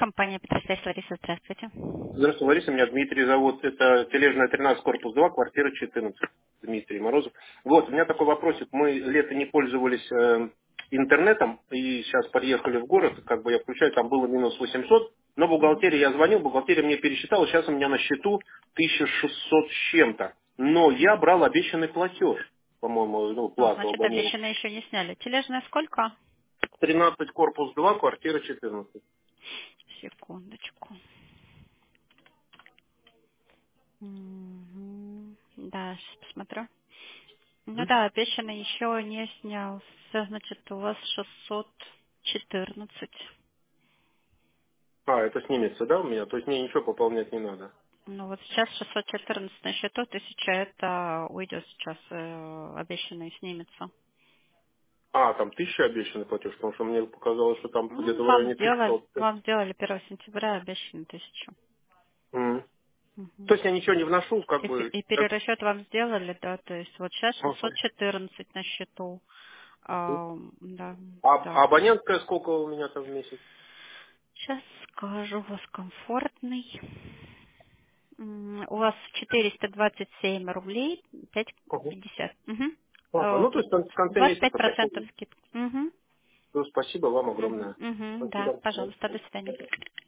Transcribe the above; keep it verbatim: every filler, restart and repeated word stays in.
Компания Петросвязь, Лариса, здравствуйте. Здравствуйте, Лариса, меня Дмитрий зовут. Это Тележная тринадцать, корпус два, квартира четырнадцать. Дмитрий Морозов. Вот, у меня такой вопросик. Мы лето не пользовались э, интернетом, и сейчас подъехали в город, как бы я включаю, там было минус восемьсот, но Мгм. бухгалтерия, я звонил, бухгалтерия мне пересчитала, сейчас у меня на счету тысяча шестьсот с чем-то. Но я брал обещанный платеж, по-моему, ну, Ну, плату значит, абонент. обещанное еще не сняли. Тележная сколько? тринадцать, корпус два, квартира четырнадцать. Секундочку. Мгм. Да, сейчас посмотрю. Ну да, обещанный еще не снялся. Значит, у вас шестьсот четырнадцать. А, это снимется, да, у меня? То есть мне ничего пополнять не надо. Ну вот сейчас шестьсот четырнадцать на счету, тысяча это уйдет сейчас, э, обещанный снимется. А, там тысяча обещанный платеж, потому что мне показалось, что там Ну, где-то в вам районе сделали, пятьсот. вам сделали первого сентября обещанную тысячу. М. То Мгм. есть я ничего не вношу, как И, п- бы... и как- перерасчет вам сделали, да, то есть вот сейчас Ага. шестьсот четырнадцать на счету. А, да, А, а так. абонентская сколько у меня там в месяц? Сейчас скажу, у вас комфортный. М, У вас четыреста двадцать семь рублей, пять Ага. пятьдесят. Мгм. Ага. Э, Ну, то есть в кон- в конце двадцать пять месяца процентов пополню. скидка. Мгм. Ну, спасибо вам Мгм. огромное. Мгм. Да, Спасибо. пожалуйста, до свидания.